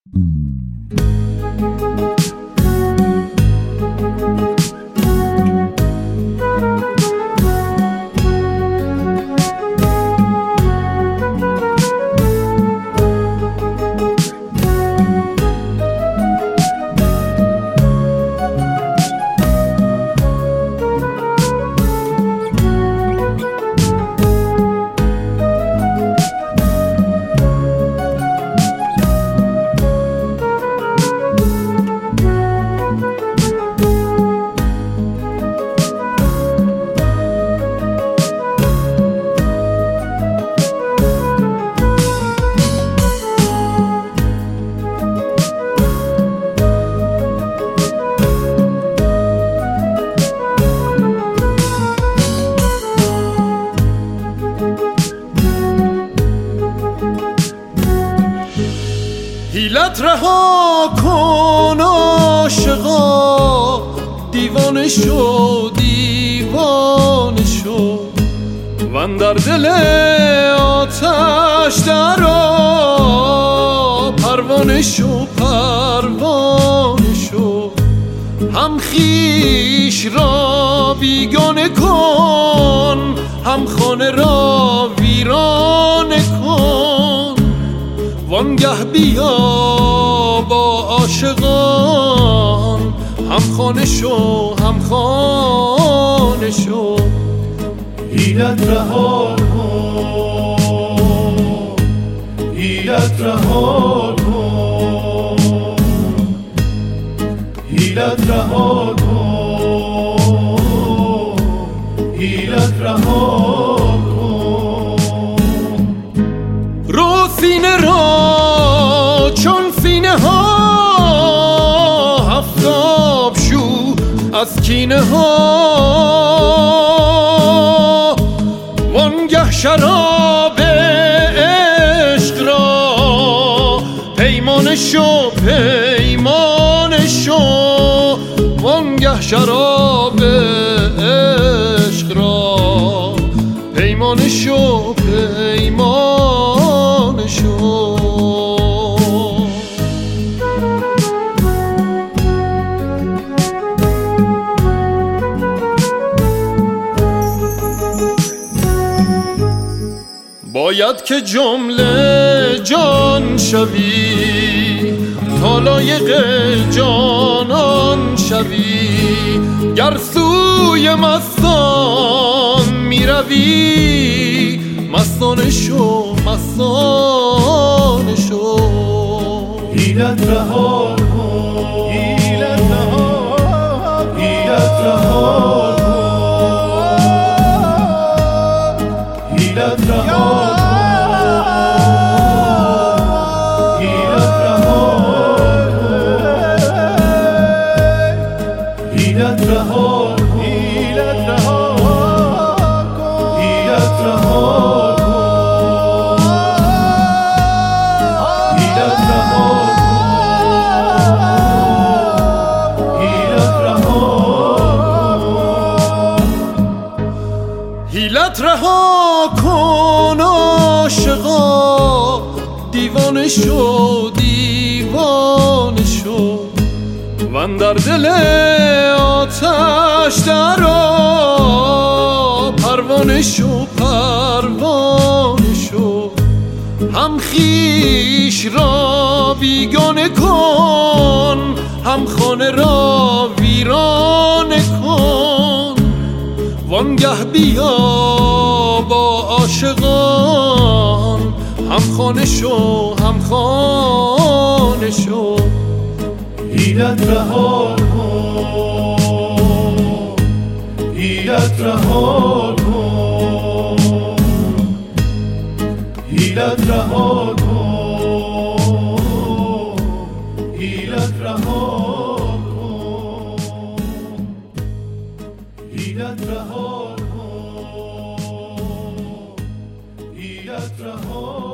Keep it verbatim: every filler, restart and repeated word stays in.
حیلت رها کن عاشقا، دیوانه شو دیوانه شو، من در دل آتش درآ، پروانه شو پروانه شو، هم خویش را بیگانه کن، هم خانه را ویرانه کن، وانگه بیا با عاشقان، هم خانه شو هم خانه شو. حیلت رها کن، حیلت رها کن، حیلت رها کن، حیلت رها کن. رو سینه را چون سینه ها هفتاب شو از کینه ها، وانگه شراب عشق را پیمانه شو پیمانه شو، وانگه شراب عشق را پیمانه شو پیمانه شو. باید که جمله جان شوی، تا لایق جانان شوی، گر سوی مستان می روی، مستانه شو مستانه شو. حیلت رها کن، حیلت رها کن، حیلت رها کن، حیلت رها کن، حیلت رها کن، حیلت رها کن، حیلت رها کن، حیلت رها حیلت رها کن عاشقا، دیوانه شو دیوانه شو، من در دل آتش درآ، پروانه شو پروانه شو، هم خویش را بیگانه کن، هم خانه را ویرانه کن، وانگه بیا با عاشقان، هم خانه شو هم خانه شو. حیلت رها کن، حیلت رها کن، حیلت رها کن، حیلت رها کن، حیلت رها کن، حیلت رها